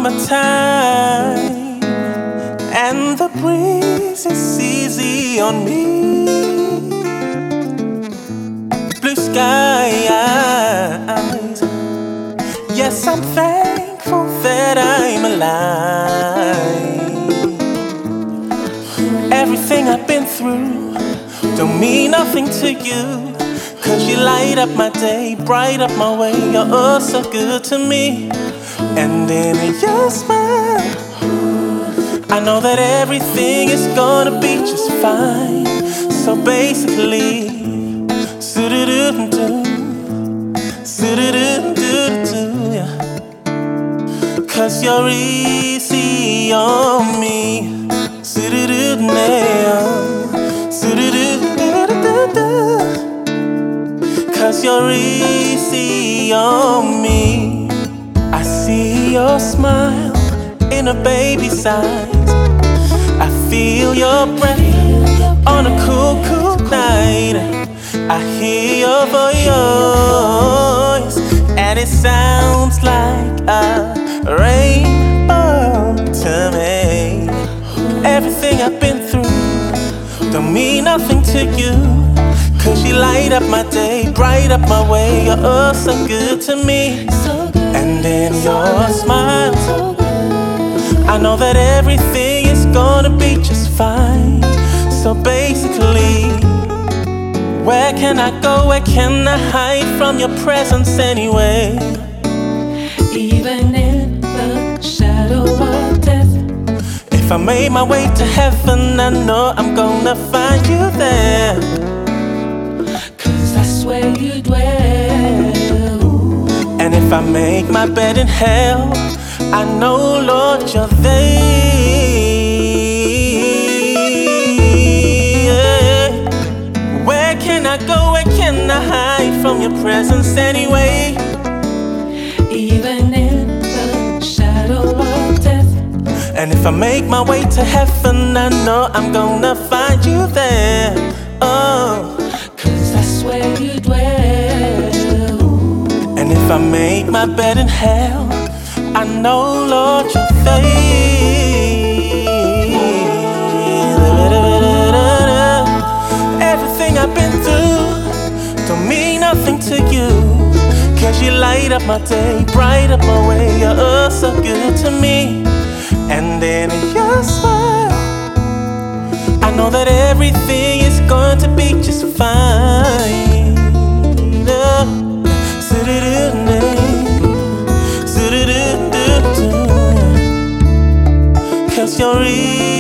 summertime, and the breeze is easy on me. Blue skies, yes, I'm thankful that I'm alive. Everything I've been through don't mean nothing to you, 'cause you light up my day, bright up my way. You're oh so good to me. And in your smile, I know that everything is gonna be just fine. So basically, yeah. 'Cause you're easy on me. 'Cause you're easy on me. I see your smile in a baby's eyes. I feel your breath on a cool, cool night. I hear your voice, and it sounds like a rainbow to me. Everything I've been through don't mean nothing to you, 'cause you light up my day, bright up my way. You're oh so good to me. And in your smile, I know that everything is gonna be just fine. So basically, where can I go, where can I hide from your presence anyway? Even in the shadow of death, if I made my way to heaven, I know I'm gonna find you there. 'Cause that's where you dwell. And if I make my bed in hell, I know, Lord, you're there. Where can I go, where can I hide from your presence anyway? Even in the shadow of death, and if I make my way to heaven, I know I'm gonna find you there. Oh, 'cause that's where you dwell. And if I make my bed in hell, I know, Lord, you're there. Everything I've been through don't mean nothing to you, 'cause you light up my day, bright up my way. You're oh so good to me. And in your smile, I know that everything is going to be just fine. 'Cause you're